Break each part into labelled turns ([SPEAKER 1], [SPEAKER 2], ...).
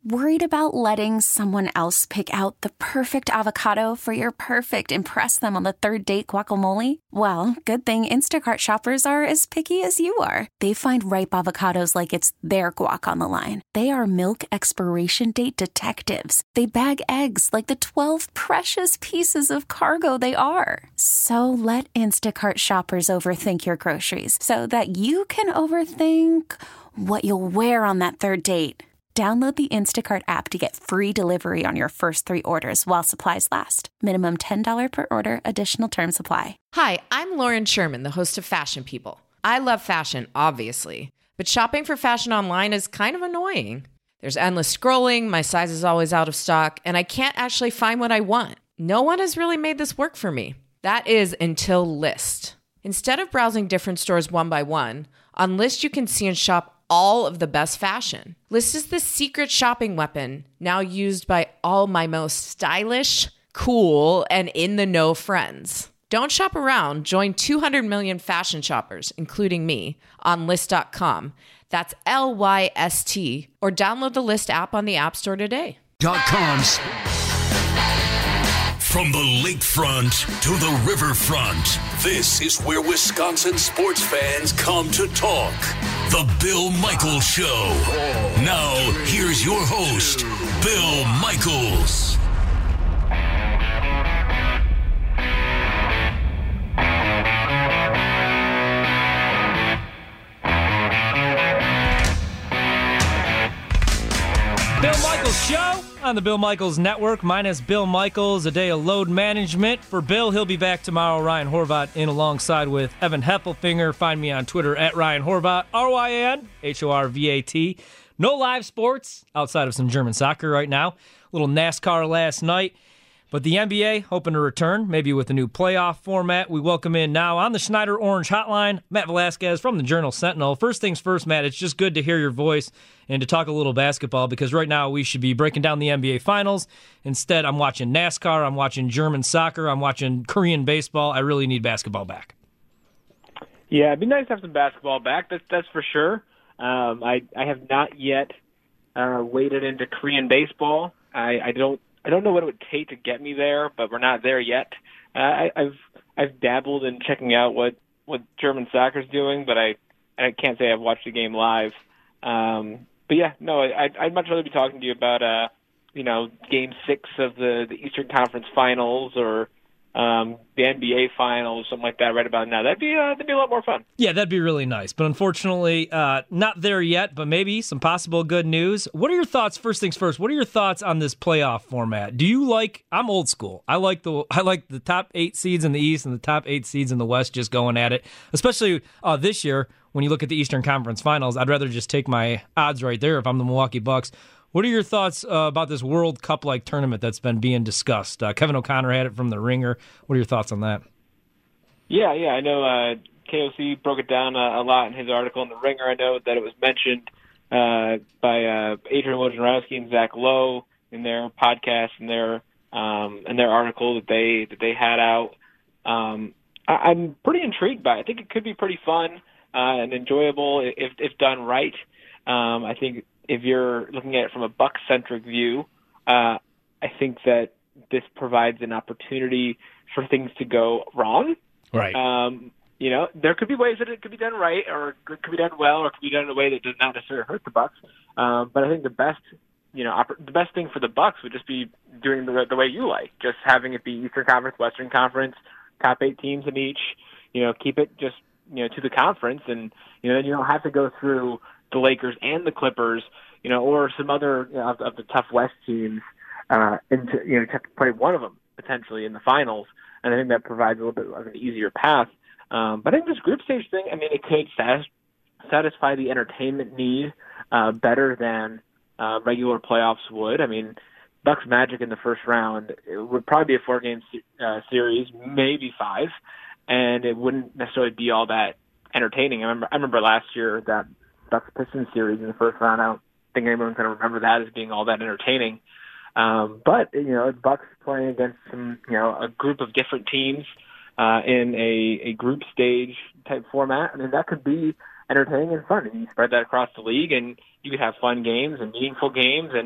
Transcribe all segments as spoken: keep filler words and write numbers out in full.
[SPEAKER 1] Worried about letting someone else pick out the perfect avocado for your perfect impress them on the third date guacamole? Well, good thing Instacart shoppers are as picky as you are. They find ripe avocados like it's their guac on the line. They are milk expiration date detectives. They bag eggs like the twelve precious pieces of cargo they are. So let Instacart shoppers overthink your groceries so that you can overthink what you'll wear on that third date. Download the Instacart app to get free delivery on your first three orders while supplies last. Minimum ten dollars per order. Additional terms apply.
[SPEAKER 2] Hi, I'm Lauren Sherman, the host of Fashion People. I love fashion, obviously, but shopping for fashion online is kind of annoying. There's endless scrolling, my size is always out of stock, and I can't actually find what I want. No one has really made this work for me. That is until Lyst. Instead of browsing different stores one by one, on Lyst you can see and shop all of the best fashion. Lyst is the secret shopping weapon now used by all my most stylish, cool, and in-the-know friends. Don't shop around. Join two hundred million fashion shoppers, including me, on Lyst dot com. That's L Y S T. Or download the Lyst app on the App Store today.
[SPEAKER 3] .com's. From the lakefront to the riverfront, this is where Wisconsin sports fans come to talk. The Bill Michaels Show. Now, here's your host, Bill Michaels.
[SPEAKER 4] Bill Michaels Show on the Bill Michaels Network, minus Bill Michaels, a day of load management. For Bill, he'll be back tomorrow. Ryan Horvat in alongside with Evan Heffelfinger. Find me on Twitter at Ryan Horvat, R Y N H O R V A T. No live sports outside of some German soccer right now. A little NASCAR last night. But the N B A hoping to return, maybe with a new playoff format. We welcome in now on the Schneider Orange Hotline, Matt Velasquez from the Journal Sentinel. First things first, Matt, it's just good to hear your voice and to talk a little basketball, because right now we should be breaking down the N B A Finals. Instead, I'm watching NASCAR, I'm watching German soccer, I'm watching Korean baseball. I really need basketball back.
[SPEAKER 5] Yeah, it'd be nice to have some basketball back, that's, that's for sure. Um, I, I have not yet uh, waded into Korean baseball. I, I don't I don't know what it would take to get me there, but we're not there yet. Uh, I, I've I've dabbled in checking out what, what German soccer's doing, but I I can't say I've watched the game live. Um, but yeah, no, I, I'd, I'd much rather be talking to you about uh, you know, Game Six of the, the Eastern Conference Finals, or um, the N B A Finals, something like that, right about now. That'd be uh, that'd be a lot more fun.
[SPEAKER 4] Yeah, that'd be really nice. But unfortunately, uh, not there yet, but maybe some possible good news. What are your thoughts, first things first, what are your thoughts on this playoff format? Do you like, I'm old school. I like the I like the top eight seeds in the East and the top eight seeds in the West just going at it, especially uh, this year when you look at the Eastern Conference Finals. I'd rather just take my odds right there if I'm the Milwaukee Bucks. What are your thoughts uh, about this World Cup-like tournament that's been being discussed? Uh, Kevin O'Connor had it from The Ringer. What are your thoughts on that?
[SPEAKER 5] Yeah, yeah, I know uh, K O C broke it down a, a lot in his article in The Ringer. I know that it was mentioned uh, by uh, Adrian Wojnarowski and Zach Lowe in their podcast and their um, in their article that they that they had out. Um, I, I'm pretty intrigued by it. I think it could be pretty fun uh, and enjoyable if if done right. Um, I think if you're looking at it from a Buck-centric view, uh, I think that this provides an opportunity for things to go wrong.
[SPEAKER 4] Right.
[SPEAKER 5] Um, you know, there could be ways that it could be done right, or it could be done well, or it could be done in a way that does not necessarily hurt the Bucks. Um, but I think the best, you know, oper- the best thing for the Bucks would just be doing the, the way you like, just having it be Eastern Conference, Western Conference, top eight teams in each. You know, keep it just, you know, to the conference, and you know, then you don't have to go through the Lakers and the Clippers, you know, or some other, you know, of, of the tough West teams, uh, and to, you know, to have to play one of them potentially in the finals. And I think that provides a little bit of an easier path. Um, but I think this group stage thing, I mean, it could satis- satisfy the entertainment need uh, better than uh, regular playoffs would. I mean, Bucks Magic in the first round, it would probably be a four-game uh, series, maybe five, and it wouldn't necessarily be all that entertaining. I remember, I remember last year that Bucks Pistons series in the first round. I don't think anyone's going to remember that as being all that entertaining. Um, but you know, Bucks playing against some, you know, a group of different teams uh, in a, a group stage type format. I mean, that could be entertaining and fun. And you spread that across the league, and you could have fun games and meaningful games. And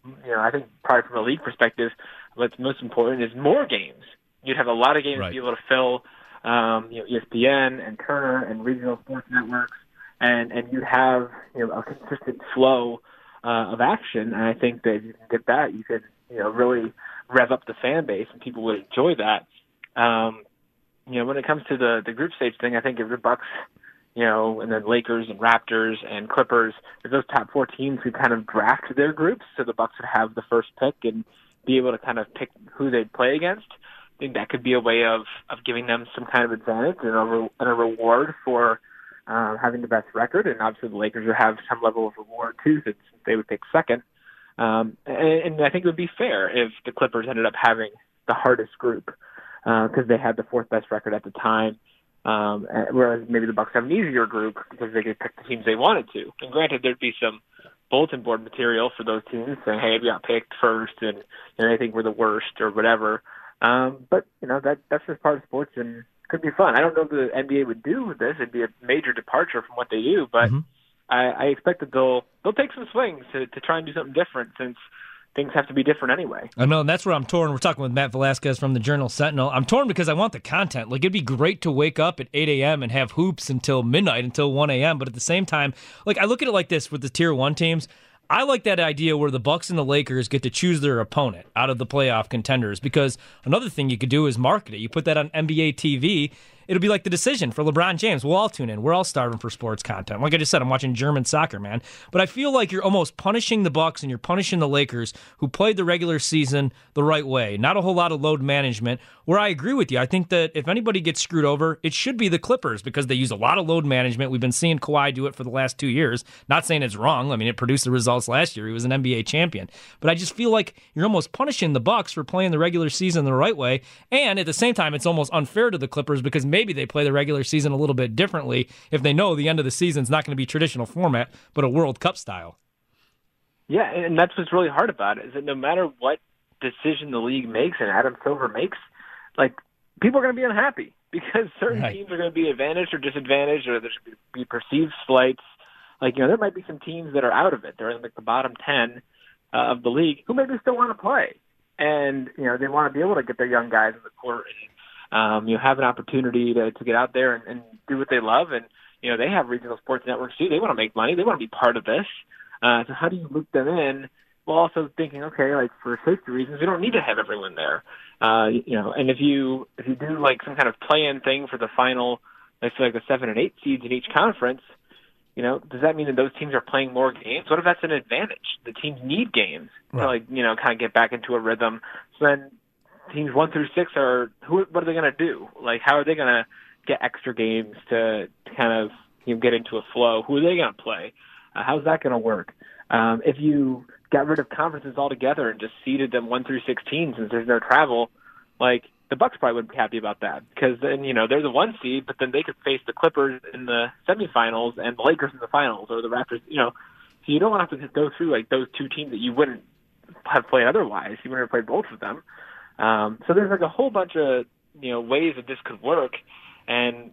[SPEAKER 5] you know, I think probably from a league perspective, what's most important is more games. You'd have a lot of games
[SPEAKER 4] right.
[SPEAKER 5] to be able to fill, um, you know, E S P N and Turner and regional sports networks, and, and you have, you know, a consistent flow uh, of action. And I think that if you can get that, you can, you know, really rev up the fan base, and people would enjoy that. Um, you know, when it comes to the, the group stage thing, I think if the Bucks, you know, and then Lakers and Raptors and Clippers, if those top four teams could kind of draft their groups so the Bucks would have the first pick and be able to kind of pick who they'd play against, I think that could be a way of, of giving them some kind of advantage and a, re- and a reward for uh, having the best record. And obviously the Lakers would have some level of reward too, since they would pick second. Um, and, and I think it would be fair if the Clippers ended up having the hardest group because uh, they had the fourth best record at the time. Um, whereas maybe the Bucks have an easier group because they could pick the teams they wanted to. And granted, there'd be some bulletin board material for those teams saying, hey, we got picked first and, and they think we're the worst or whatever. Um, but, you know, that that's just part of sports and could be fun. I don't know if the N B A would do this. It'd be a major departure from what they do, but mm-hmm. I, I expect that they'll they'll take some swings to, to try and do something different since things have to be different anyway.
[SPEAKER 4] I know, and that's where I'm torn. We're talking with Matt Velasquez from the Journal-Sentinel. I'm torn because I want the content. Like, it'd be great to wake up at eight a.m. and have hoops until midnight, until one a.m., but at the same time, like, I look at it like this with the Tier one teams. I like that idea where the Bucks and the Lakers get to choose their opponent out of the playoff contenders, because another thing you could do is market it. You put that on N B A T V, it'll be like The Decision for LeBron James. We'll all tune in. We're all starving for sports content. Like I just said, I'm watching German soccer, man. But I feel like you're almost punishing the Bucks and you're punishing the Lakers, who played the regular season the right way. Not a whole lot of load management, where I agree with you. I think that if anybody gets screwed over, it should be the Clippers, because they use a lot of load management. We've been seeing Kawhi do it for the last two years. Not saying it's wrong. I mean, it produced the results last year. He was an N B A champion. But I just feel like you're almost punishing the Bucks for playing the regular season the right way. And at the same time, it's almost unfair to the Clippers, because maybe they play the regular season a little bit differently if they know the end of the season is not going to be traditional format, but a World Cup style.
[SPEAKER 5] Yeah, and that's what's really hard about it, is that no matter what decision the league makes and Adam Silver makes, like, people are going to be unhappy because certain right. teams are going to be advantaged or disadvantaged, or there should be perceived slights. Like, you know, there might be some teams that are out of it. They're in like the bottom ten uh, of the league who maybe still want to play. And, you know, they want to be able to get their young guys in the court and, um, you know, have an opportunity to, to get out there and, and do what they love. And, you know, they have regional sports networks too. They want to make money. They want to be part of this. Uh, so how do you loop them in while also thinking, okay, like, for safety reasons, we don't need to have everyone there. Uh, you know, and if you, if you do like some kind of play-in thing for the final, let's say like the seven and eight seeds in each conference, you know, does that mean that those teams are playing more games? What if that's an advantage? The teams need games right. to, like, you know, kind of get back into a rhythm. So then teams one through six are, who? What are they going to do? Like, how are they going to get extra games to, to kind of, you know, get into a flow? Who are they going to play? Uh, how's that going to work? Um, if you got rid of conferences altogether and just seeded them one through sixteen since there's no travel, like, the Bucks probably wouldn't be happy about that, because then, you know, they're the one seed, but then they could face the Clippers in the semifinals and the Lakers in the finals, or the Raptors, you know. So you don't want to have to go through, like, those two teams that you wouldn't have played otherwise. You wouldn't have played both of them. Um, so there's, like, a whole bunch of, you know, ways that this could work, and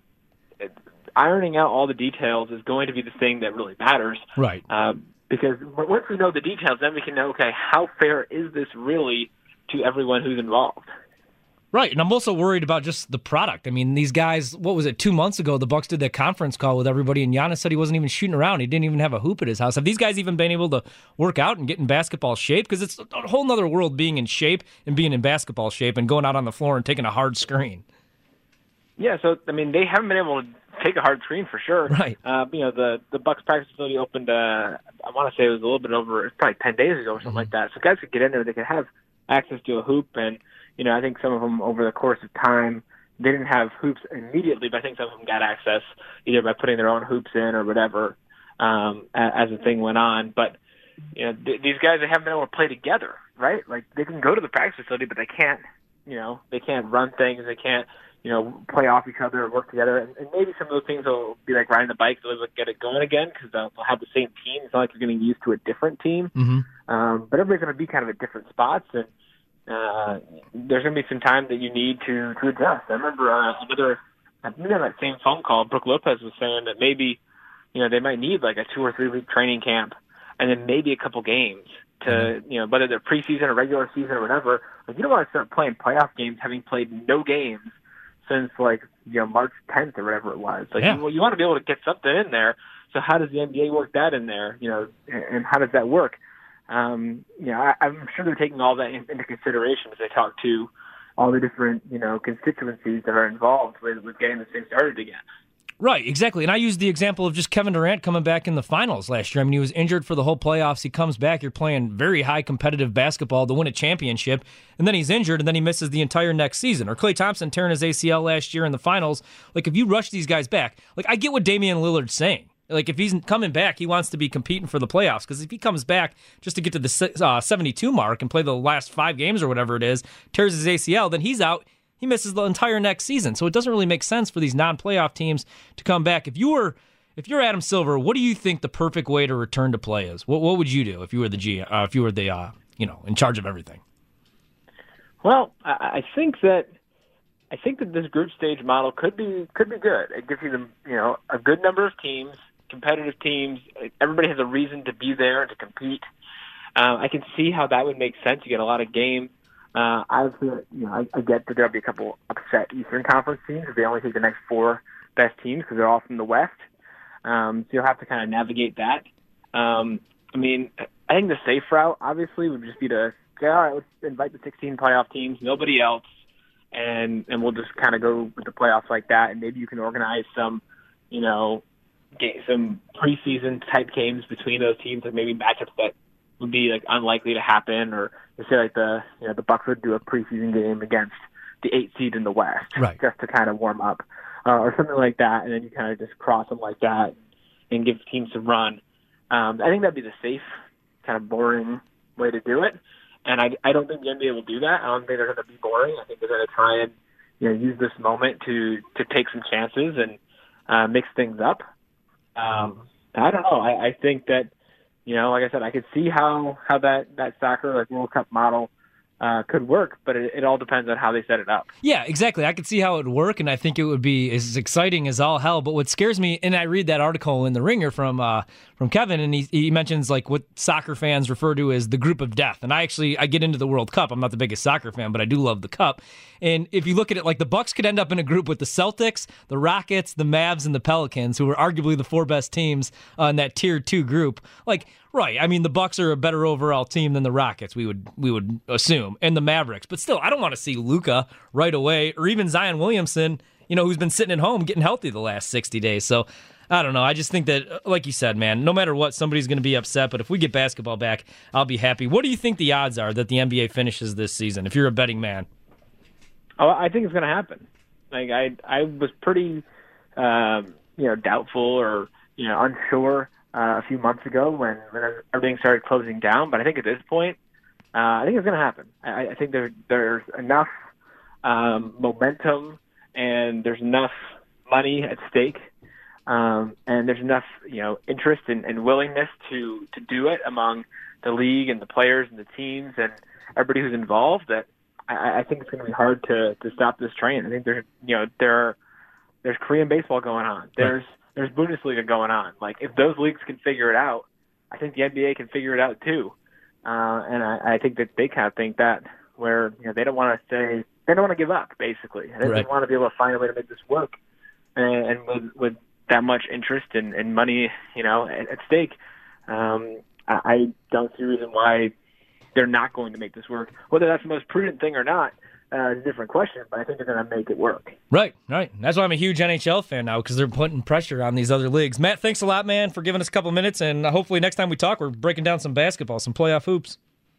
[SPEAKER 5] ironing out all the details is going to be the thing that really matters.
[SPEAKER 4] Right.
[SPEAKER 5] Um, because once we know the details, then we can know, okay, how fair is this really to everyone who's involved?
[SPEAKER 4] Right, and I'm also worried about just the product. I mean, these guys, what was it, two months ago, the Bucks did that conference call with everybody, and Giannis said he wasn't even shooting around. He didn't even have a hoop at his house. Have these guys even been able to work out and get in basketball shape? Because it's a whole other world being in shape and being in basketball shape and going out on the floor and taking a hard screen.
[SPEAKER 5] Yeah, so, I mean, they haven't been able to take a hard screen for sure.
[SPEAKER 4] Right.
[SPEAKER 5] Uh, you know, the, the Bucks practice facility opened, uh, I want to say it was a little bit over, it's probably ten days ago or something mm-hmm. like that. So guys could get in there, they could have access to a hoop, and you know, I think some of them over the course of time, they didn't have hoops immediately, but I think some of them got access either by putting their own hoops in or whatever um, as the thing went on. But you know, th- these guys, they haven't been able to play together, right? Like, they can go to the practice facility, but they can't, you know, they can't run things, they can't, you know, play off each other or work together. And, and maybe some of those things will be like riding the bike, so they'll get it going again because they'll, they'll have the same team. It's not like you're getting used to a different team.
[SPEAKER 4] Mm-hmm.
[SPEAKER 5] Um, but everybody's going to be kind of at different spots, and Uh, there's going to be some time that you need to, to adjust. I remember uh, another, I think on that same phone call, Brooke Lopez was saying that maybe, you know, they might need like a two or three week training camp and then maybe a couple games to, mm-hmm. you know, whether they're preseason or regular season or whatever. Like, you don't want to start playing playoff games having played no games since, like, you know, March tenth or whatever it was. Like, yeah. you, you want to be able to get something in there. So how does the N B A work that in there? You know, and, and how does that work? Um, you know, I, I'm sure they're taking all that in, into consideration as they talk to all the different, you know, constituencies that are involved with, with getting this thing started again.
[SPEAKER 4] Right, exactly. And I used the example of just Kevin Durant coming back in the finals last year. I mean, he was injured for the whole playoffs. He comes back. You're playing very high competitive basketball to win a championship. And then he's injured, and then he misses the entire next season. Or Klay Thompson tearing his A C L last year in the finals. Like, if you rush these guys back, like, I get what Damian Lillard's saying. Like, if he's coming back, he wants to be competing for the playoffs. Because if he comes back just to get to the uh, seventy-two mark and play the last five games or whatever it is, tears his A C L, then he's out. He misses the entire next season. So it doesn't really make sense for these non-playoff teams to come back. If you were if you're Adam Silver, what do you think the perfect way to return to play is? What what would you do if you were the G uh, if you were the uh, you know, in charge of everything?
[SPEAKER 5] Well, I, I think that I think that this group stage model could be could be good. It gives you the, you know, a good number of teams, competitive teams. Everybody has a reason to be there and to compete. Uh, I can see how that would make sense. You get a lot of games. Uh, obviously, you know, I, I get that there'll be a couple upset Eastern Conference teams if they only take the next four best teams because they're all from the West. Um, so you'll have to kind of navigate that. Um, I mean, I think the safe route, obviously, would just be to say, all right, let's invite the sixteen playoff teams, nobody else, and and we'll just kind of go with the playoffs like that. And maybe you can organize some, you know, game, some preseason type games between those teams, like maybe matchups that would be like unlikely to happen, or say like the you know the Bucks would do a preseason game against the eight seed in the West,
[SPEAKER 4] right,
[SPEAKER 5] just to kind of warm up, uh, or something like that, and then you kind of just cross them like that and give teams some run. Um, I think that'd be the safe, kind of boring way to do it, and I, I don't think the N B A will do that. I don't think they're going to be boring. I think they're going to try and you know use this moment to to take some chances and uh, mix things up. Um, I don't know. I, I think that. You know, like I said, I could see how, how that, that soccer, like World Cup model uh, could work, but it, it all depends on how they set it up.
[SPEAKER 4] Yeah, exactly. I could see how it would work, and I think it would be as exciting as all hell. But what scares me, and I read that article in The Ringer from uh, from Kevin, and he he mentions like what soccer fans refer to as the group of death. And I actually I get into the World Cup. I'm not the biggest soccer fan, but I do love the Cup. And if you look at it, like the Bucks could end up in a group with the Celtics, the Rockets, the Mavs, and the Pelicans, who are arguably the four best teams uh, in that tier two group. Like, right? I mean, the Bucks are a better overall team than the Rockets. We would we would assume, and the Mavericks. But still, I don't want to see Luka right away, or even Zion Williamson, you know, who's been sitting at home getting healthy the last sixty days. So I don't know. I just think that, like you said, man, no matter what, somebody's going to be upset. But if we get basketball back, I'll be happy. What do you think the odds are that the N B A finishes this season, if you're a betting man?
[SPEAKER 5] Oh, I think it's going to happen. Like I, I was pretty, um, you know, doubtful or you know unsure uh, a few months ago when, when everything started closing down. But I think at this point, uh, I think it's going to happen. I, I think there there's enough um, momentum and there's enough money at stake. Um, and there's enough, you know, interest and, and willingness to, to do it among the league and the players and the teams and everybody who's involved that I, I think it's going to be hard to, to stop this train. I think there's, you know, there are, there's Korean baseball going on. There's there's Bundesliga going on. Like if those leagues can figure it out, I think the N B A can figure it out too. Uh, and I, I think that they kind of think that where you know they don't want to say they don't want to give up basically. They right. want to be able to find a way to make this work. And, and with with that much interest and, and money, you know, at, at stake, um, I, I don't see a reason why they're not going to make this work. Whether that's the most prudent thing or not uh, is a different question, but I think they're going to make it work.
[SPEAKER 4] Right, right. That's why I'm a huge N H L fan now, because they're putting pressure on these other leagues. Matt, thanks a lot, man, for giving us a couple minutes, and hopefully next time we talk, we're breaking down some basketball, some playoff hoops.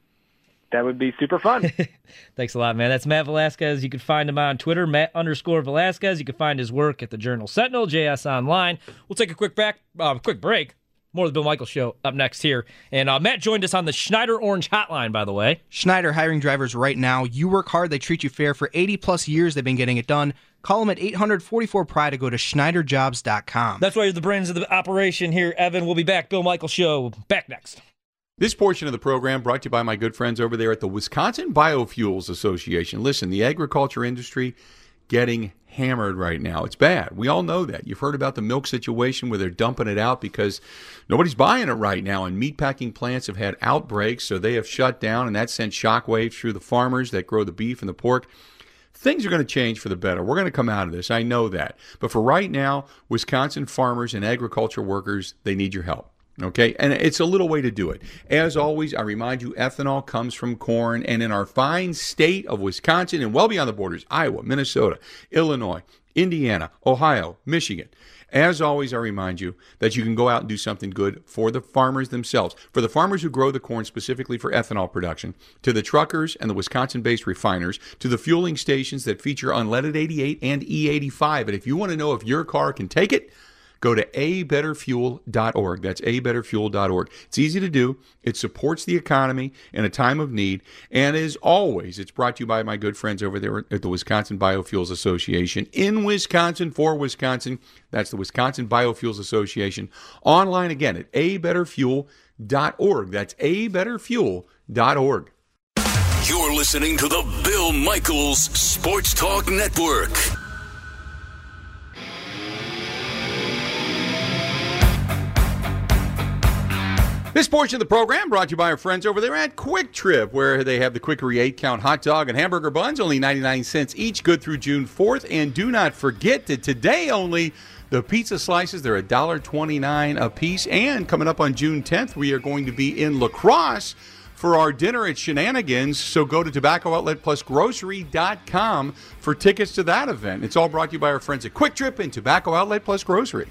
[SPEAKER 5] That would be super fun.
[SPEAKER 4] Thanks a lot, man. That's Matt Velasquez. You can find him on Twitter, Matt underscore Velasquez. You can find his work at the Journal Sentinel, J S Online. We'll take a quick back, uh, quick break. More of the Bill Michaels Show up next here. And uh, Matt joined us on the Schneider Orange Hotline, by the way.
[SPEAKER 6] Schneider hiring drivers right now. You work hard, they treat you fair. For eighty plus years, they've been getting it done. Call them at eight hundred forty-four P R I D E or go to schneider jobs dot com.
[SPEAKER 4] That's why you're the brains of the operation here, Evan. We'll be back. Bill Michaels Show, back next.
[SPEAKER 7] This portion of the program brought to you by my good friends over there at the Wisconsin Biofuels Association. Listen, the agriculture industry getting hammered right now. It's bad. We all know that. You've heard about the milk situation where they're dumping it out because nobody's buying it right now, and meatpacking plants have had outbreaks, so they have shut down, and that sent shockwaves through the farmers that grow the beef and the pork. Things are going to change for the better. We're going to come out of this. I know that. But for right now, Wisconsin farmers and agriculture workers, they need your help. Okay, and it's a little way to do it. As always, I remind you, ethanol comes from corn, and in our fine state of Wisconsin and well beyond the borders, Iowa, Minnesota, Illinois, Indiana, Ohio, Michigan. As always, I remind you that you can go out and do something good for the farmers themselves, for the farmers who grow the corn specifically for ethanol production, to the truckers and the Wisconsin-based refiners, to the fueling stations that feature unleaded eighty-eight and E eighty-five. And if you want to know if your car can take it, go to a better fuel dot org. That's a better fuel dot org. It's easy to do. It supports the economy in a time of need. And as always, it's brought to you by my good friends over there at the Wisconsin Biofuels Association in Wisconsin for Wisconsin. That's the Wisconsin Biofuels Association. Online again at a better fuel dot org. That's a better fuel dot org.
[SPEAKER 3] You're listening to the Bill Michaels Sports Talk Network.
[SPEAKER 7] This portion of the program brought to you by our friends over there at Quick Trip, where they have the Quickery eight-count hot dog and hamburger buns, only ninety-nine cents each, good through June fourth. And do not forget that today only, the pizza slices, they're one dollar twenty-nine a piece. And coming up on June tenth, we are going to be in La Crosse for our dinner at Shenanigans. So go to tobacco outlet plus grocery dot com for tickets to that event. It's all brought to you by our friends at Quick Trip and Tobacco Outlet Plus Grocery.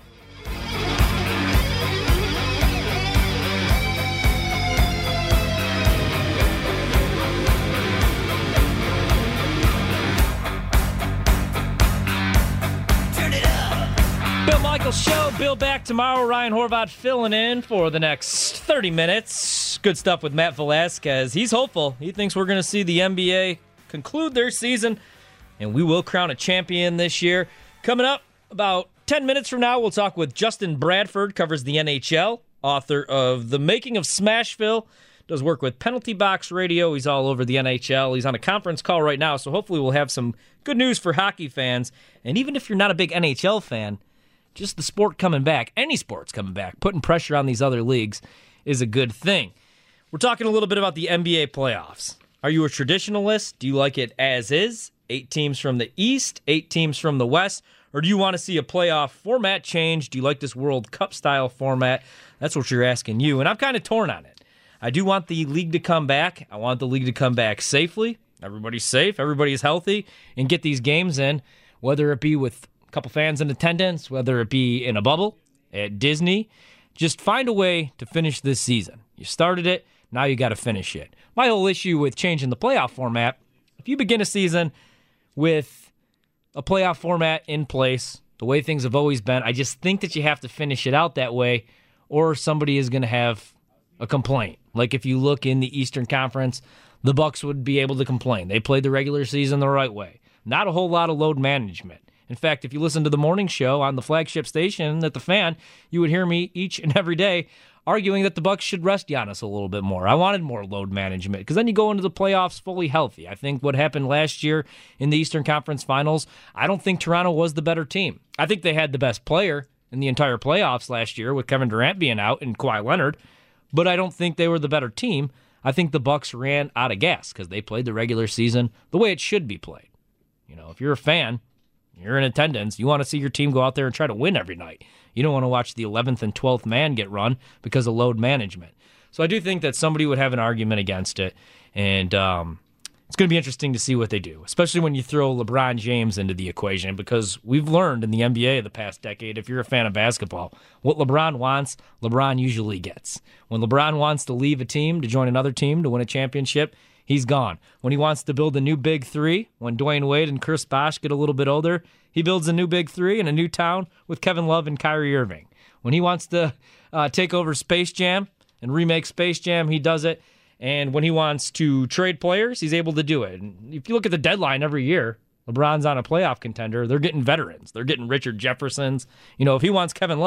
[SPEAKER 4] Bill Michaels Show. Bill back tomorrow. Ryan Horvath filling in for the next thirty minutes. Good stuff with Matt Velasquez. He's hopeful. He thinks we're going to see the N B A conclude their season, and we will crown a champion this year. Coming up about ten minutes from now, we'll talk with Justin Bradford, covers the N H L, author of The Making of Smashville, does work with Penalty Box Radio. He's all over the N H L. He's on a conference call right now, so hopefully we'll have some good news for hockey fans. And even if you're not a big N H L fan, just the sport coming back, any sport's coming back, putting pressure on these other leagues is a good thing. We're talking a little bit about the N B A playoffs. Are you a traditionalist? Do you like it as is? Eight teams from the East, eight teams from the West? Or do you want to see a playoff format change? Do you like this World Cup-style format? That's what you're asking you, and I'm kind of torn on it. I do want the league to come back. I want the league to come back safely. Everybody's safe, everybody's healthy, and get these games in, whether it be with a couple fans in attendance, whether it be in a bubble, at Disney. Just find a way to finish this season. You started it, now you got to finish it. My whole issue with changing the playoff format, if you begin a season with a playoff format in place, the way things have always been, I just think that you have to finish it out that way, or somebody is going to have a complaint. Like if you look in the Eastern Conference, the Bucks would be able to complain. They played the regular season the right way. Not a whole lot of load management. In fact, if you listen to the morning show on the flagship station at The Fan, you would hear me each and every day arguing that the Bucks should rest Giannis a little bit more. I wanted more load management because then you go into the playoffs fully healthy. I think what happened last year in the Eastern Conference Finals, I don't think Toronto was the better team. I think they had the best player in the entire playoffs last year with Kevin Durant being out and Kawhi Leonard, but I don't think they were the better team. I think the Bucks ran out of gas because they played the regular season the way it should be played. You know, if you're a fan, you're in attendance, you want to see your team go out there and try to win every night. You don't want to watch the eleventh and twelfth man get run because of load management. So I do think that somebody would have an argument against it, and um, it's going to be interesting to see what they do, especially when you throw LeBron James into the equation, because we've learned in the N B A the past decade, if you're a fan of basketball, what LeBron wants, LeBron usually gets. When LeBron wants to leave a team to join another team to win a championship, he's gone. When he wants to build a new big three, when Dwayne Wade and Chris Bosh get a little bit older, he builds a new big three in a new town with Kevin Love and Kyrie Irving. When he wants to uh, take over Space Jam and remake Space Jam, he does it. And when he wants to trade players, he's able to do it. And if you look at the deadline every year, LeBron's on a playoff contender. They're getting veterans. They're getting Richard Jeffersons. You know, if he wants Kevin Love,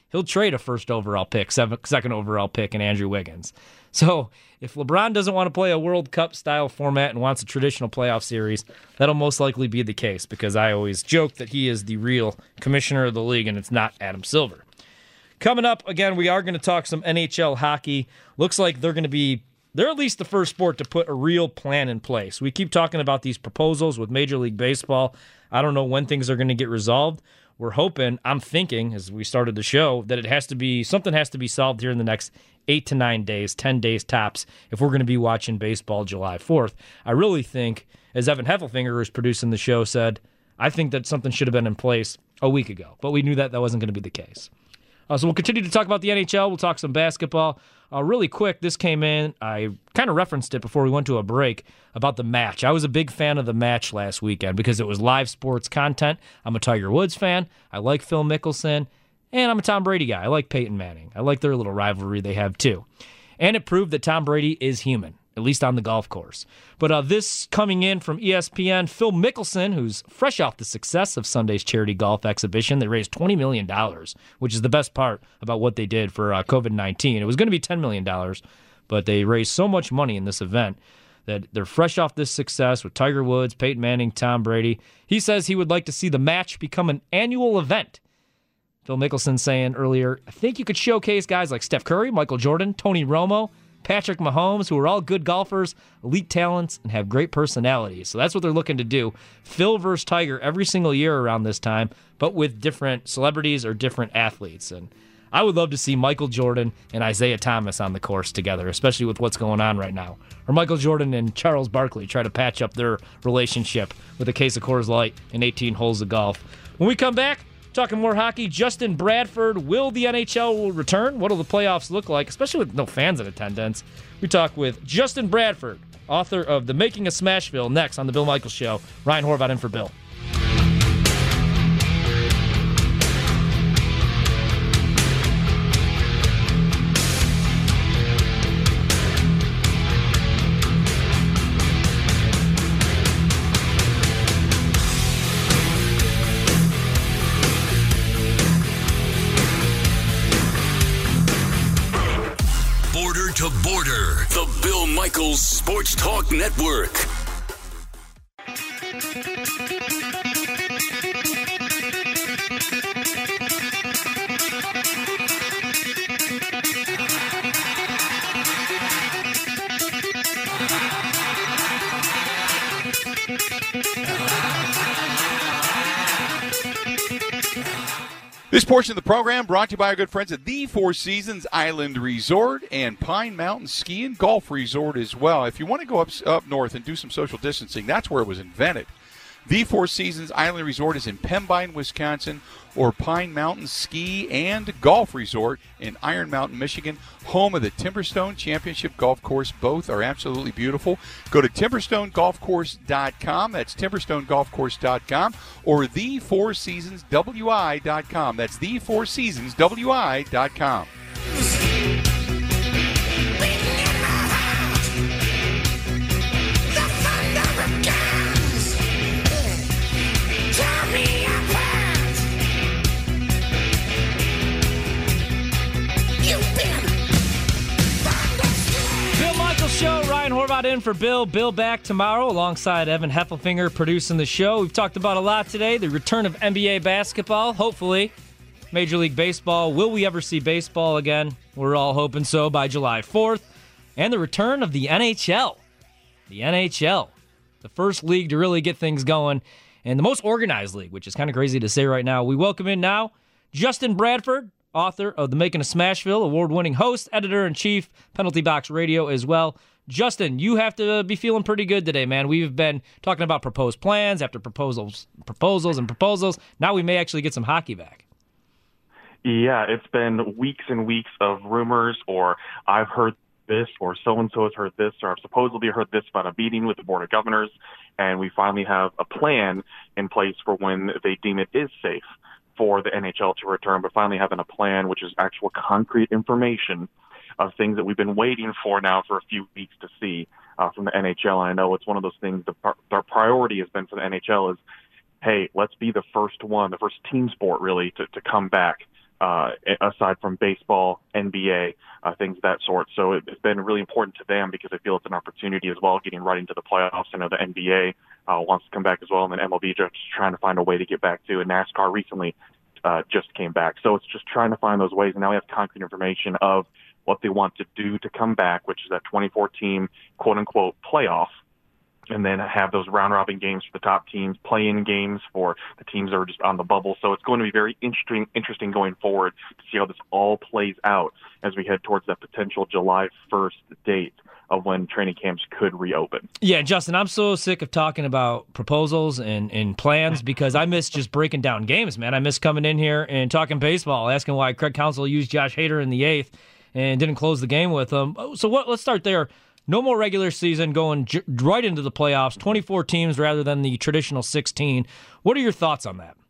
[SPEAKER 4] he'll trade a first overall pick, seven, second overall pick, and Andrew Wiggins. So if LeBron doesn't want to play a World Cup-style format and wants a traditional playoff series, that'll most likely be the case, because I always joke that he is the real commissioner of the league and it's not Adam Silver. Coming up, again, we are going to talk some N H L hockey. Looks like they're going to be They're at least the first sport to put a real plan in place. We keep talking about these proposals with Major League Baseball. I don't know when things are going to get resolved. We're hoping, I'm thinking, as we started the show, that it has to be, something has to be solved here in the next eight to nine days, ten days tops, if we're going to be watching baseball July fourth. I really think, as Evan Heffelfinger, who's producing the show, said, I think that something should have been in place a week ago, but we knew that that wasn't going to be the case. Uh, so we'll continue to talk about the N H L. We'll talk some basketball. Uh, really quick, this came in. I kind of referenced it before we went to a break about the match. I was a big fan of the match last weekend because it was live sports content. I'm a Tiger Woods fan. I like Phil Mickelson. And I'm a Tom Brady guy. I like Peyton Manning. I like their little rivalry they have too. And it proved that Tom Brady is human, at least on the golf course. But uh, this coming in from E S P N, Phil Mickelson, who's fresh off the success of Sunday's charity golf exhibition. They raised twenty million dollars, which is the best part about what they did for uh, covid nineteen. It was going to be ten million dollars, but they raised so much money in this event that they're fresh off this success with Tiger Woods, Peyton Manning, Tom Brady. He says he would like to see the match become an annual event. Phil Mickelson saying earlier, I think you could showcase guys like Steph Curry, Michael Jordan, Tony Romo, Patrick Mahomes, who are all good golfers, elite talents, and have great personalities. So that's what they're looking to do. Phil versus Tiger every single year around this time, but with different celebrities or different athletes. And I would love to see Michael Jordan and Isaiah Thomas on the course together, especially with what's going on right now. Or Michael Jordan and Charles Barkley try to patch up their relationship with a case of Coors Light and eighteen holes of golf. When we come back, talking more hockey, Justin Bradford, will the N H L return? What will the playoffs look like, especially with no fans in attendance? We talk with Justin Bradford, author of The Making of Smashville, next on The Bill Michaels Show. Ryan Horvath in for Bill.
[SPEAKER 3] To Border, the Bill Michaels Sports Talk Network.
[SPEAKER 7] This portion of the program brought to you by our good friends at the Four Seasons Island Resort and Pine Mountain Ski and Golf Resort as well. If you want to go up, up north and do some social distancing, that's where it was invented. The Four Seasons Island Resort is in Pembine, Wisconsin, or Pine Mountain Ski and Golf Resort in Iron Mountain, Michigan, home of the Timberstone Championship Golf Course. Both are absolutely beautiful. Go to timberstone golf course dot com. That's timberstone golf course dot com, or the four seasons w i dot com. That's the four seasons w i dot com.
[SPEAKER 4] Show. Ryan Horvath in for Bill. Bill back tomorrow alongside Evan Heffelfinger producing the show. We've talked about a lot today. The return of N B A basketball, hopefully. Major League Baseball. Will we ever see baseball again? We're all hoping so by July fourth. And the return of the N H L. The N H L. The first league to really get things going. And the most organized league, which is kind of crazy to say right now. We welcome in now Justin Bradford, author of The Making of Smashville, award-winning host, editor-in-chief, Penalty Box Radio as well. Justin, you have to be feeling pretty good today, man. We've been talking about proposed plans after proposals, proposals and proposals. Now we may actually get some hockey back.
[SPEAKER 8] Yeah, it's been weeks and weeks of rumors, or I've heard this, or so-and-so has heard this, or I've supposedly heard this about a meeting with the Board of Governors, and we finally have a plan in place for when they deem it is safe for the N H L to return, but finally having a plan, which is actual concrete information of things that we've been waiting for now for a few weeks to see uh, from the N H L. And I know it's one of those things, the, the priority has been for the N H L is, hey, let's be the first one, the first team sport really to, to come back uh, aside from baseball, N B A, uh, things of that sort. So it, it's been really important to them because I feel it's an opportunity as well, getting right into the playoffs. I know the N B A uh, wants to come back as well, and then M L B just trying to find a way to get back to. And NASCAR recently uh, just came back. So it's just trying to find those ways. And now we have concrete information of what they want to do to come back, which is that twenty-four team quote-unquote playoff, and then have those round-robin games for the top teams, play-in games for the teams that are just on the bubble. So it's going to be very interesting interesting going forward to see how this all plays out as we head towards that potential July first date of when training camps could reopen.
[SPEAKER 4] Yeah, Justin, I'm so sick of talking about proposals and, and plans because I miss just breaking down games, man. I miss coming in here and talking baseball, asking why Craig Counsell used Josh Hader in the eighth and didn't close the game with him. So what? Let's start there. No more regular season, going j- right into the playoffs, twenty-four teams rather than the traditional sixteen. What are your thoughts on that?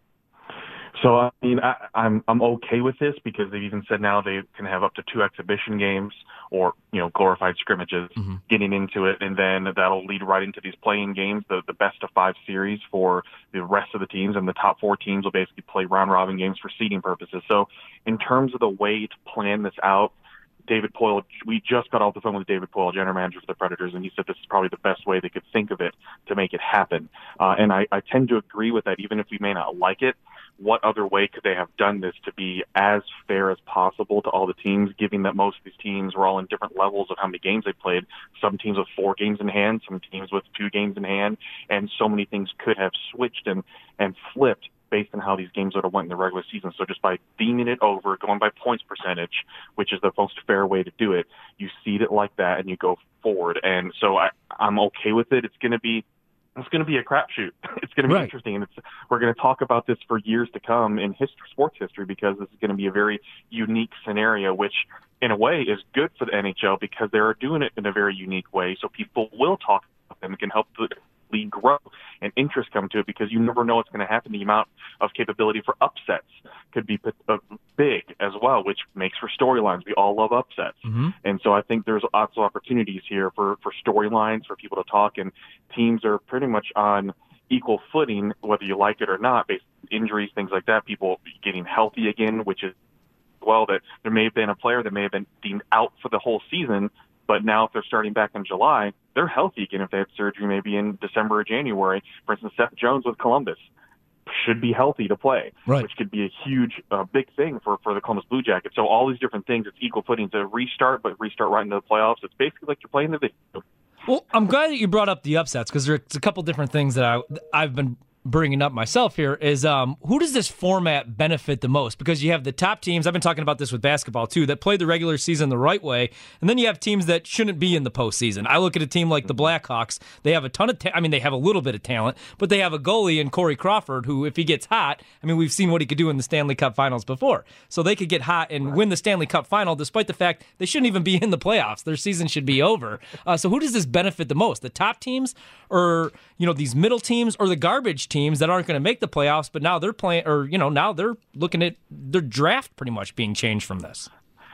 [SPEAKER 8] So, I mean, I, I'm I'm okay with this because they've even said now they can have up to two exhibition games or, you know, glorified scrimmages mm-hmm. getting into it, and then that'll lead right into these playing games, the, the best of five series for the rest of the teams, and the top four teams will basically play round-robin games for seeding purposes. So in terms of the way to plan this out, David Poile, we just got off the phone with David Poile, general manager for the Predators, and he said this is probably the best way they could think of it to make it happen. Uh, and I, I tend to agree with that, even if we may not like it. What other way could they have done this to be as fair as possible to all the teams, given that most of these teams were all in different levels of how many games they played? Some teams with four games in hand, some teams with two games in hand, and so many things could have switched and, and flipped based on how these games would have went in the regular season. So just by theming it over, going by points percentage, which is the most fair way to do it, you seed it like that and you go forward. And so I, I'm okay with it. It's going to be It's going to be a crapshoot. It's going to be
[SPEAKER 4] right.
[SPEAKER 8] interesting, and it's, we're going to talk about this for years to come in history, sports history, because this is going to be a very unique scenario, which in a way is good for the N H L because they're doing it in a very unique way. So people will talk about them and can help the league grow and interest come to it because you never know what's going to happen. The amount of capability for upsets could be big as well, which makes for storylines. We all love upsets. Mm-hmm. And so I think there's lots of opportunities here for, for storylines, for people to talk, and teams are pretty much on equal footing, whether you like it or not, based on injuries, things like that, people getting healthy again, which is, well, that there may have been a player that may have been deemed out for the whole season, but now if they're starting back in July, they're healthy again if they had surgery maybe in December or January. For instance, Seth Jones with Columbus should be healthy to play,
[SPEAKER 4] right.
[SPEAKER 8] which could be a huge, uh, big thing for, for the Columbus Blue Jackets. So all these different things, it's equal footing to restart, but restart right into the playoffs. It's basically like you're playing the video.
[SPEAKER 4] Well, I'm glad that you brought up the upsets because there's a couple different things that I, I've been bringing up myself here is um, who does this format benefit the most? Because you have the top teams, I've been talking about this with basketball too, that play the regular season the right way, and then you have teams that shouldn't be in the postseason. I look at a team like the Blackhawks, they have a ton of, ta- I mean, they have a little bit of talent, but they have a goalie in Corey Crawford who, if he gets hot, I mean, we've seen what he could do in the Stanley Cup Finals before. So they could get hot and win the Stanley Cup Final despite the fact they shouldn't even be in the playoffs. Their season should be over. Uh, so who does this benefit the most? The top teams or, you know, these middle teams or the garbage teams that aren't going to make the playoffs, but now they're playing, or, you know, now they're looking at their draft pretty much being changed from this?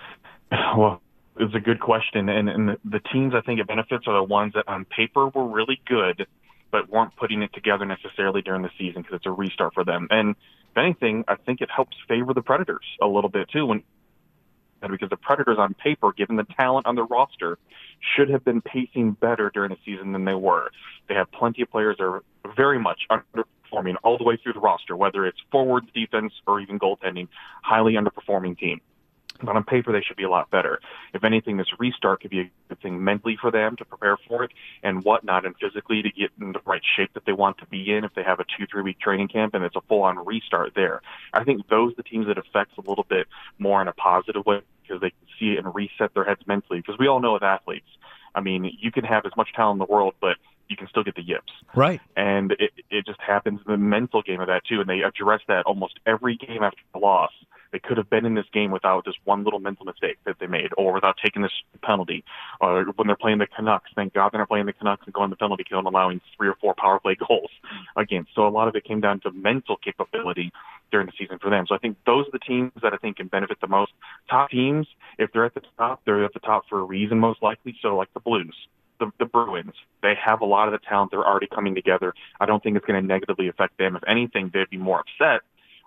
[SPEAKER 8] Well, it's a good question. And, and the, the teams I think it benefits are the ones that on paper were really good, but weren't putting it together necessarily during the season because it's a restart for them. And if anything, I think it helps favor the Predators a little bit too, when because the Predators on paper, given the talent on their roster, should have been pacing better during the season than they were. They have plenty of players that are very much underperforming all the way through the roster, whether it's forwards, defense, or even goaltending, highly underperforming team. But on paper, they should be a lot better. If anything, this restart could be a good thing mentally for them to prepare for it and whatnot, and physically to get in the right shape that they want to be in if they have a two, three-week training camp and it's a full-on restart there. I think those are the teams that affects a little bit more in a positive way because they can see it and reset their heads mentally. Because we all know with athletes, I mean, you can have as much talent in the world, but you can still get the yips.
[SPEAKER 4] Right.
[SPEAKER 8] And it, it just happens in the mental game of that, too, and they address that almost every game after the loss. They could have been in this game without this one little mental mistake that they made, or without taking this penalty. Or when they're playing the Canucks, thank God they're not playing the Canucks and going the penalty kill and allowing three or four power play goals again. So a lot of it came down to mental capability during the season for them. So I think those are the teams that I think can benefit the most. Top teams, if they're at the top, they're at the top for a reason most likely. So like the Blues, the, the Bruins, they have a lot of the talent. They're already coming together. I don't think it's going to negatively affect them. If anything, they'd be more upset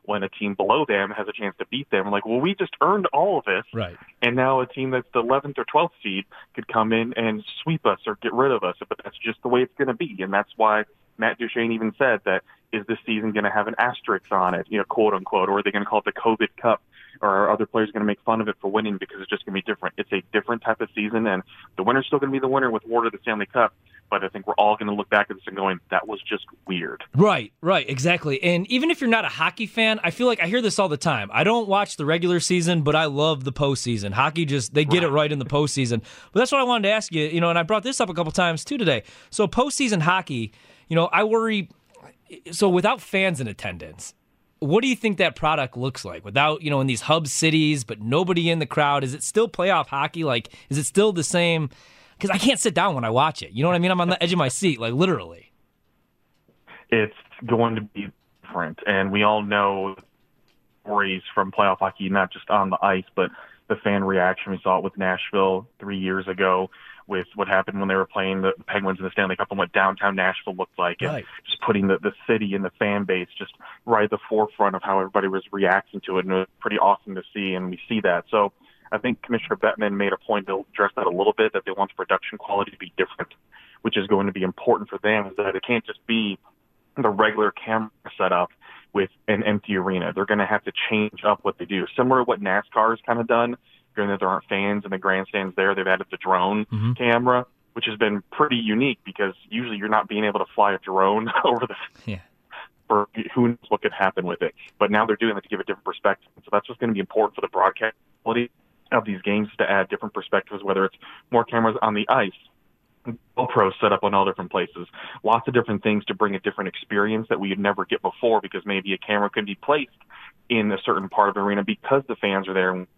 [SPEAKER 8] when a team below them has a chance to beat them. Like, well, we just earned all of this.
[SPEAKER 4] Right.
[SPEAKER 8] And now a team that's the eleventh or twelfth seed could come in and sweep us or get rid of us. But that's just the way it's going to be. And that's why Matt Duchene even said that, is this season going to have an asterisk on it, you know, quote unquote, or are they going to call it the COVID Cup? Or are other players going to make fun of it for winning because it's just going to be different? It's a different type of season, and the winner's still going to be the winner with Ward of the Stanley Cup. But I think we're all going to look back at this and going, that was just weird.
[SPEAKER 4] Right, right, exactly. And even if you're not a hockey fan, I feel like I hear this all the time. I don't watch the regular season, but I love the postseason. Hockey just, they get right. it right in the postseason. But that's what I wanted to ask you, you know, and I brought this up a couple times too today. So postseason hockey, you know, I worry, so without fans in attendance, what do you think that product looks like without, you know, in these hub cities, but nobody in the crowd? Is it still playoff hockey? Like, is it still the same? Because I can't sit down when I watch it. You know what I mean? I'm on the edge of my seat, like literally.
[SPEAKER 8] It's going to be different. And we all know stories from playoff hockey, not just on the ice, but the fan reaction. We saw it with Nashville three years ago with what happened when they were playing the Penguins in the Stanley Cup and what downtown Nashville looked like. And
[SPEAKER 4] right.
[SPEAKER 8] just putting the, the city and the fan base just right at the forefront of how everybody was reacting to it. And it was pretty awesome to see, and we see that. So I think Commissioner Bettman made a point to address that a little bit, that they want the production quality to be different, which is going to be important for them, is that it can't just be the regular camera setup with an empty arena. They're going to have to change up what they do. Similar to what NASCAR has kind of done, given that there aren't fans in the grandstands there, they've added the drone mm-hmm. camera, which has been pretty unique because usually you're not being able to fly a drone over the
[SPEAKER 4] yeah.
[SPEAKER 8] for who knows what could happen with it. But now they're doing it to give a different perspective. So that's what's going to be important for the broadcast quality of these games, to add different perspectives, whether it's more cameras on the ice, GoPros set up on all different places, lots of different things to bring a different experience that we would never get before, because maybe a camera could be placed in a certain part of the arena because the fans are there.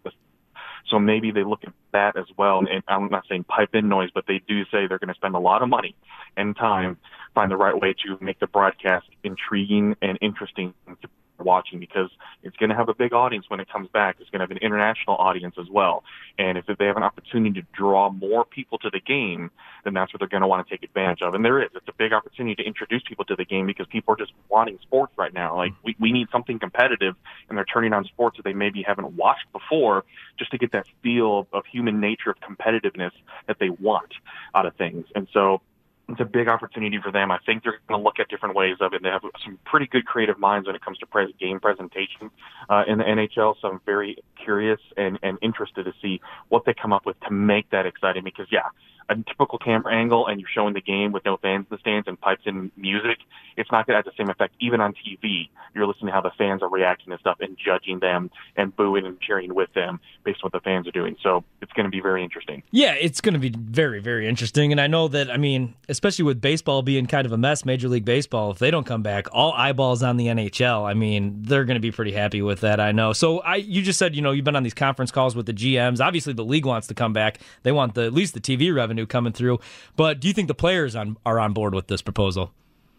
[SPEAKER 8] So maybe they look at that as well. And I'm not saying pipe in noise, but they do say they're going to spend a lot of money and time, find the right way to make the broadcast intriguing and interesting to watching, because it's going to have a big audience when it comes back. It's going to have an international audience as well. And if they have an opportunity to draw more people to the game, then that's what they're going to want to take advantage of. And there is. It's a big opportunity to introduce people to the game, because people are just wanting sports right now. Like, we, we need something competitive, and they're turning on sports that they maybe haven't watched before, just to get that feel of human nature, of competitiveness that they want out of things. And so it's a big opportunity for them. I think they're going to look at different ways of it. They have some pretty good creative minds when it comes to pres- game presentation uh, in the N H L. So I'm very curious and, and interested to see what they come up with to make that exciting. Because, yeah, a typical camera angle and you're showing the game with no fans in the stands and pipes in music, it's not going to have the same effect. Even on T V, you're listening to how the fans are reacting to stuff and judging them and booing and cheering with them based on what the fans are doing. So it's going to be very interesting.
[SPEAKER 4] Yeah, it's going to be very, very interesting. And I know that, I mean, especially with baseball being kind of a mess, Major League Baseball, if they don't come back, all eyeballs on the N H L, I mean, they're going to be pretty happy with that, I know. So I, you just said, you know, you've been on these conference calls with the G Ms. Obviously, the league wants to come back. They want the, at least the T V revenue coming through. But do you think the players on, are on board with this proposal?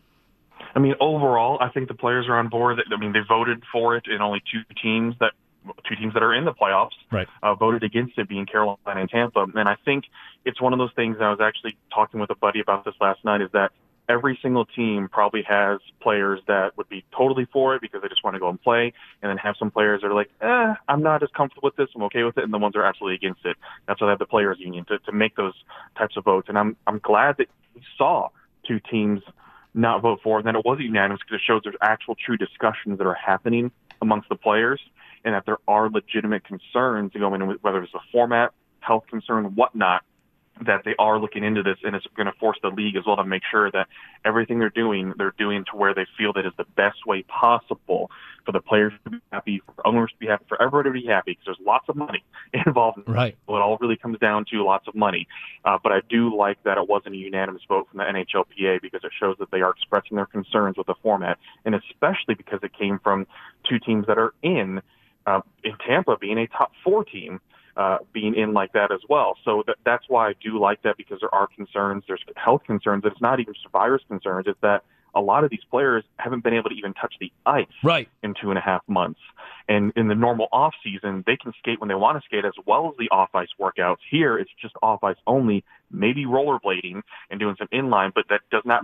[SPEAKER 8] I mean, overall, I think the players are on board. I mean, they voted for it, and only two teams that two teams that are in the playoffs
[SPEAKER 4] right.
[SPEAKER 8] uh, voted against it, being Carolina and Tampa. And I think it's one of those things, I was actually talking with a buddy about this last night, is that every single team probably has players that would be totally for it because they just want to go and play, and then have some players that are like, eh, I'm not as comfortable with this, I'm okay with it, and the ones that are absolutely against it. That's why they have the players union to, to make those types of votes. And I'm I'm glad that we saw two teams not vote for it, and then it wasn't unanimous, because it shows there's actual true discussions that are happening amongst the players, and that there are legitimate concerns going in, whether it's a format, health concern, whatnot, that they are looking into this, and it's going to force the league as well to make sure that everything they're doing, they're doing to where they feel that is the best way possible for the players to be happy, for owners to be happy, for everybody to be happy, because there's lots of money involved.
[SPEAKER 4] Right.
[SPEAKER 8] Well, it all really comes down to lots of money. Uh, but I do like that it wasn't a unanimous vote from the N H L P A, because it shows that they are expressing their concerns with the format, and especially because it came from two teams that are in, uh, in Tampa being a top four team, Uh, being in like that as well. So that, that's why I do like that, because there are concerns. There's health concerns. It's not even virus concerns. It's that a lot of these players haven't been able to even touch the ice
[SPEAKER 4] right.
[SPEAKER 8] in two and a half months. And in the normal off season, they can skate when they want to skate, as well as the off ice workouts. Here, it's just off ice only, maybe rollerblading and doing some inline, but that does not match the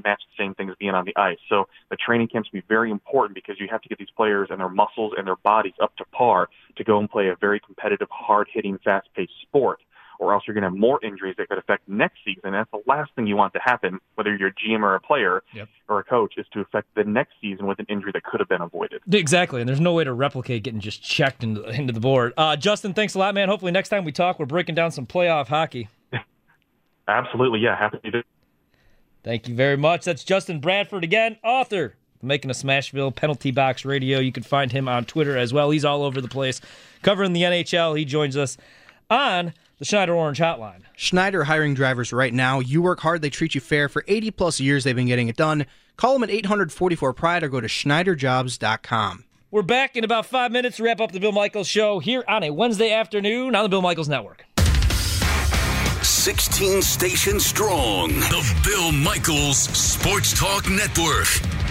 [SPEAKER 8] same thing as being on the ice. So the training camps be very important because you have to get these players and their muscles and their bodies up to par to go and play a very competitive, hard-hitting, fast-paced sport, or else you're going to have more injuries that could affect next season. And that's the last thing you want to happen, whether you're a G M or a player yep. or a coach, is to affect the next season with an injury that could have been avoided.
[SPEAKER 4] Exactly, and there's no way to replicate getting just checked into, into the board. Uh, Justin, thanks a lot, man. Hopefully next time we talk, we're breaking down some playoff hockey.
[SPEAKER 8] Absolutely, yeah. Happy to do it.
[SPEAKER 4] Thank you very much. That's Justin Bradford again, author of Making a Smashville, Penalty Box Radio. You can find him on Twitter as well. He's all over the place covering the N H L. He joins us on the Schneider Orange Hotline.
[SPEAKER 6] Schneider hiring drivers right now. You work hard, they treat you fair. For eighty plus years, they've been getting it done. Call them at eight hundred forty-four pride or go to schneider jobs dot com.
[SPEAKER 4] We're back in about five minutes to wrap up the Bill Michaels Show here on a Wednesday afternoon on the Bill Michaels Network.
[SPEAKER 3] sixteen stations strong. The Bill Michaels Sports Talk Network.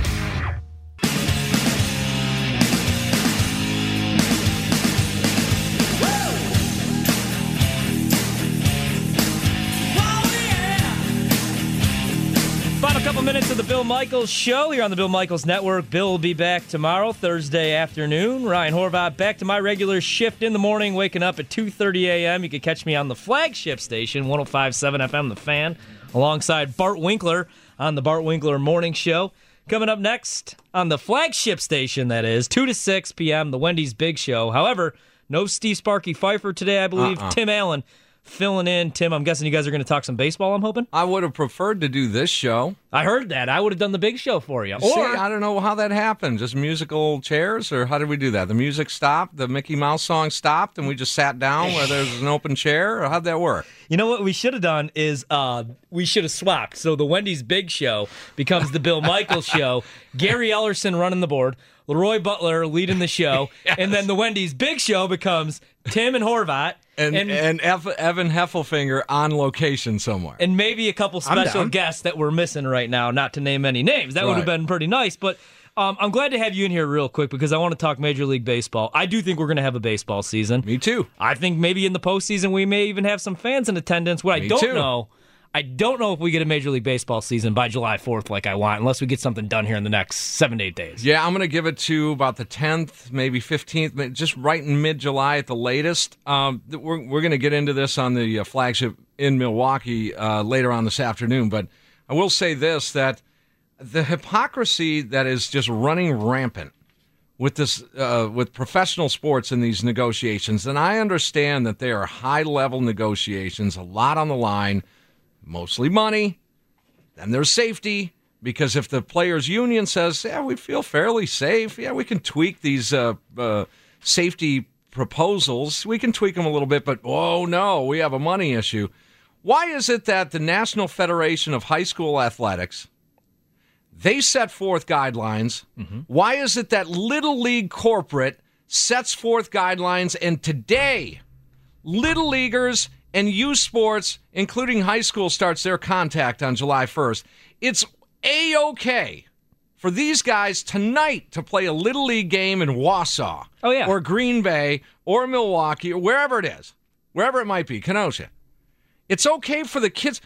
[SPEAKER 4] Final couple minutes of the Bill Michaels Show here on the Bill Michaels Network. Bill will be back tomorrow, Thursday afternoon. Ryan Horvath back to my regular shift in the morning, waking up at two thirty a.m. You can catch me on the flagship station, one oh five point seven F M, The Fan, alongside Bart Winkler on the Bart Winkler Morning Show. Coming up next on the flagship station, that is, two to six p.m., the Wendy's Big Show. However, no Steve Sparky Pfeiffer today, I believe. Uh-uh. Tim Allen filling in. Tim, I'm guessing you guys are going to talk some baseball, I'm hoping?
[SPEAKER 9] I would have preferred to do this show.
[SPEAKER 4] I heard that. I would have done the big show for you.
[SPEAKER 9] Or See, I don't know how that happened. Just musical chairs, or how did we do that? The music stopped, the Mickey Mouse song stopped, and we just sat down where there was an open chair? Or how'd that work?
[SPEAKER 4] You know what we should have done is uh, we should have swapped. So the Wendy's Big Show becomes the Bill Michaels Show. Gary Ellerson running the board. Leroy Butler leading the show. Yes. And then the Wendy's Big Show becomes Tim and Horvath.
[SPEAKER 9] And and, and F- Evan Heffelfinger on location somewhere.
[SPEAKER 4] And maybe a couple special guests that we're missing right now, not to name any names. That right. would have been pretty nice. But um, I'm glad to have you in here real quick because I want to talk Major League Baseball. I do think we're going to have a baseball season.
[SPEAKER 9] Me too.
[SPEAKER 4] I think maybe in the postseason we may even have some fans in attendance. What
[SPEAKER 9] Me
[SPEAKER 4] I don't
[SPEAKER 9] too.
[SPEAKER 4] know... I don't know if we get a Major League Baseball season by July fourth like I want, unless we get something done here in the next seven to eight days.
[SPEAKER 9] Yeah, I'm going to give it to about the tenth, maybe fifteenth, just right in mid-July at the latest. Um, we're we're going to get into this on the uh, flagship in Milwaukee uh, later on this afternoon, but I will say this, that the hypocrisy that is just running rampant with this uh, with professional sports in these negotiations, and I understand that they are high-level negotiations, a lot on the line, mostly money, then there's safety, because if the players' union says, yeah, we feel fairly safe, yeah, we can tweak these uh, uh, safety proposals, we can tweak them a little bit, but, oh, no, we have a money issue. Why is it that the National Federation of High School Athletics, they set forth guidelines? Mm-hmm. Why is it that Little League corporate sets forth guidelines, and today, Little Leaguers and youth sports, including high school, starts their contact on July first. It's A-OK for these guys tonight to play a Little League game in Wausau.
[SPEAKER 4] Oh, yeah.
[SPEAKER 9] Or Green Bay or Milwaukee or wherever it is, wherever it might be, Kenosha. It's okay for the kids.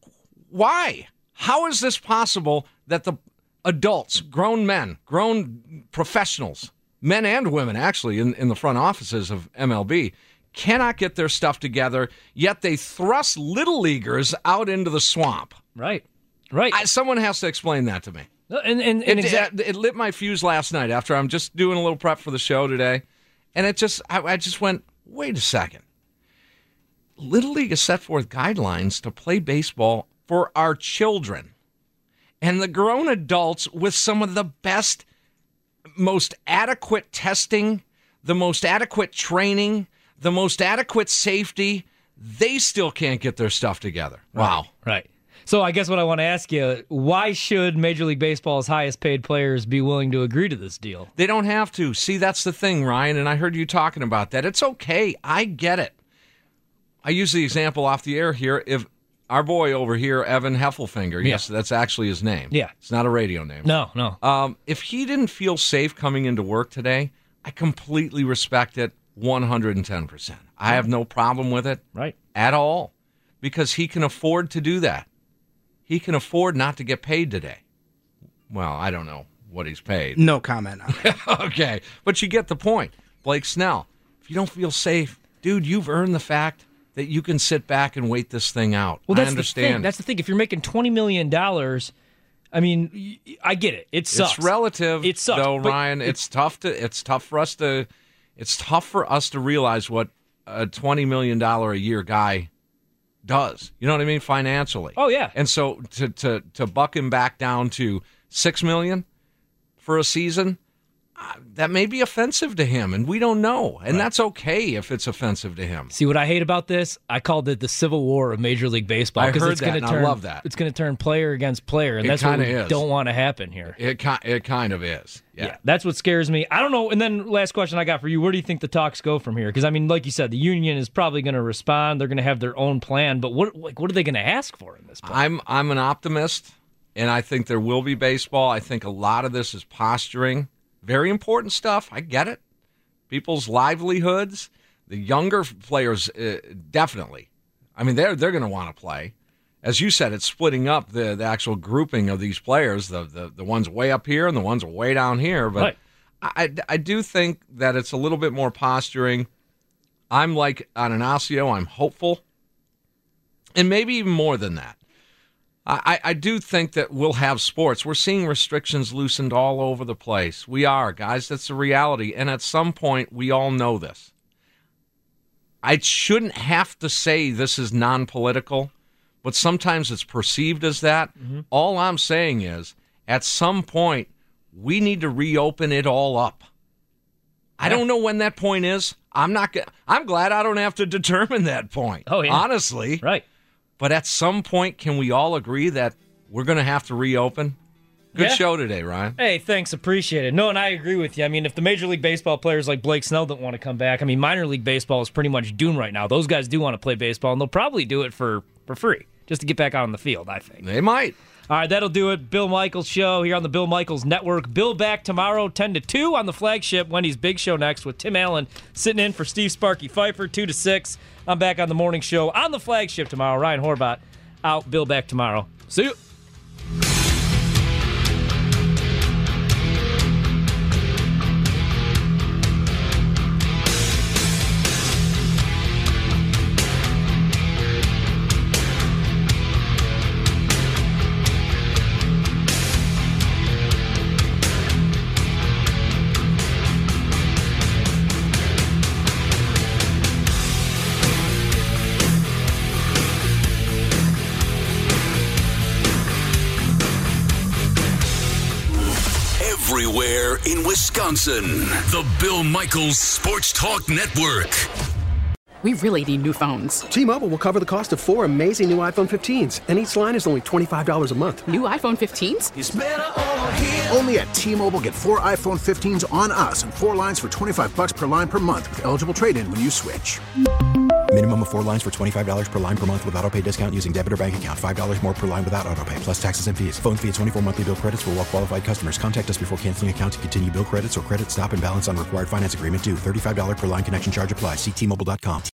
[SPEAKER 9] Why? How is this possible that the adults, grown men, grown professionals, men and women actually in, in the front offices of M L B, cannot get their stuff together, yet they thrust little leaguers out into the swamp?
[SPEAKER 4] Right, right.
[SPEAKER 9] I, someone has to explain that to me.
[SPEAKER 4] And, and, and
[SPEAKER 9] it,
[SPEAKER 4] exa-
[SPEAKER 9] it, it lit my fuse last night after I'm just doing a little prep for the show today, and it just I, I just went, wait a second. Little League has set forth guidelines to play baseball for our children, and the grown adults with some of the best, most adequate testing, the most adequate training, the most adequate safety, they still can't get their stuff together. Wow.
[SPEAKER 4] Right. right. So I guess what I want to ask you, why should Major League Baseball's highest paid players be willing to agree to this deal?
[SPEAKER 9] They don't have to. See, that's the thing, Ryan, and I heard you talking about that. It's okay. I get it. I use the example off the air here. If our boy over here, Evan Heffelfinger, yeah. yes, that's actually his name.
[SPEAKER 4] Yeah.
[SPEAKER 9] It's not a radio name.
[SPEAKER 4] No, no.
[SPEAKER 9] Um, if he didn't feel safe coming into work today, I completely respect it. one hundred ten percent. I have no problem with it
[SPEAKER 4] right.
[SPEAKER 9] at all, because he can afford to do that. He can afford not to get paid today. Well, I don't know what he's paid.
[SPEAKER 6] No comment on it.
[SPEAKER 9] Okay, but you get the point. Blake Snell, if you don't feel safe, dude, you've earned the fact that you can sit back and wait this thing out.
[SPEAKER 4] Well, that's
[SPEAKER 9] I understand.
[SPEAKER 4] The thing. That's the thing. If you're making twenty million dollars, I mean, I get it. It sucks.
[SPEAKER 9] It's relative,
[SPEAKER 4] it sucks,
[SPEAKER 9] though, Ryan. It's, it's tough to. It's tough for us to. It's tough for us to realize what a twenty million dollars a year guy does. You know what I mean? Financially.
[SPEAKER 4] Oh, yeah.
[SPEAKER 9] And so to to to buck him back down to six million dollars for a season, uh, that may be offensive to him, and we don't know. And
[SPEAKER 4] Right.
[SPEAKER 9] that's okay if it's offensive to him.
[SPEAKER 4] See what I hate about this? I called it the Civil War of Major League Baseball.
[SPEAKER 9] I
[SPEAKER 4] 'cause
[SPEAKER 9] heard
[SPEAKER 4] it's
[SPEAKER 9] that,
[SPEAKER 4] gonna
[SPEAKER 9] and I
[SPEAKER 4] turn,
[SPEAKER 9] love that.
[SPEAKER 4] It's going to turn player against player, and
[SPEAKER 9] It
[SPEAKER 4] that's what we
[SPEAKER 9] kinda is.
[SPEAKER 4] don't want to happen here.
[SPEAKER 9] It ki- it kind of is. Yeah.
[SPEAKER 4] Yeah, that's what scares me. I don't know. And then last question I got for you: where do you think the talks go from here? Because I mean, like you said, the union is probably going to respond. They're going to have their own plan. But what like what are they going to ask for in this plan?
[SPEAKER 9] I'm I'm an optimist, and I think there will be baseball. I think a lot of this is posturing. Very important stuff. I get it. People's livelihoods, the younger players, uh, definitely. I mean, they're they're going to want to play. As you said, it's splitting up the, the actual grouping of these players, the, the the ones way up here and the ones way down here. But
[SPEAKER 4] Right.
[SPEAKER 9] I, I do think that it's a little bit more posturing. I'm like Ananasio. I'm hopeful. And maybe even more than that. I, I do think that we'll have sports. We're seeing restrictions loosened all over the place. We are, guys. That's the reality. And at some point, we all know this. I shouldn't have to say this is non-political, but sometimes it's perceived as that. Mm-hmm. All I'm saying is, at some point, we need to reopen it all up. I don't know when that point is. I'm not. I'm glad I don't have to determine that point.
[SPEAKER 4] Oh, yeah.
[SPEAKER 9] Honestly,
[SPEAKER 4] right.
[SPEAKER 9] But at some point, can we all agree that we're going to have to reopen? Good
[SPEAKER 4] Yeah.
[SPEAKER 9] show today, Ryan.
[SPEAKER 4] Hey, thanks. Appreciate it. No, and I agree with you. I mean, if the Major League Baseball players like Blake Snell don't want to come back, I mean, minor league baseball is pretty much doomed right now. Those guys do want to play baseball, and they'll probably do it for, for free, just to get back out on the field, I think.
[SPEAKER 9] They might.
[SPEAKER 4] All right, that'll do it. Bill Michaels Show here on the Bill Michaels Network. Bill back tomorrow, ten to two on the flagship. Wendy's Big Show next with Tim Allen sitting in for Steve Sparky Pfeiffer, two to six. I'm back on the morning show on the flagship tomorrow. Ryan Horvat out. Bill back tomorrow. See you.
[SPEAKER 3] Everywhere in Wisconsin. The Bill Michaels Sports Talk Network.
[SPEAKER 10] We really need new phones.
[SPEAKER 11] T-Mobile will cover the cost of four amazing new iPhone fifteens, and each line is only twenty-five dollars a month.
[SPEAKER 10] New iPhone fifteens?
[SPEAKER 12] It's better over here. Only at T-Mobile, get four iPhone fifteens on us and four lines for twenty-five dollars per line per month with eligible trade-in when you switch.
[SPEAKER 13] Minimum of four lines for twenty-five dollars per line per month with autopay discount using debit or bank account. five dollars more per line without autopay, plus taxes and fees. Phone fee at twenty-four monthly bill credits for well-qualified customers. Contact us before canceling account to continue bill credits or credit stop and balance on required finance agreement due. thirty-five dollars per line connection charge applies. See T Mobile dot com.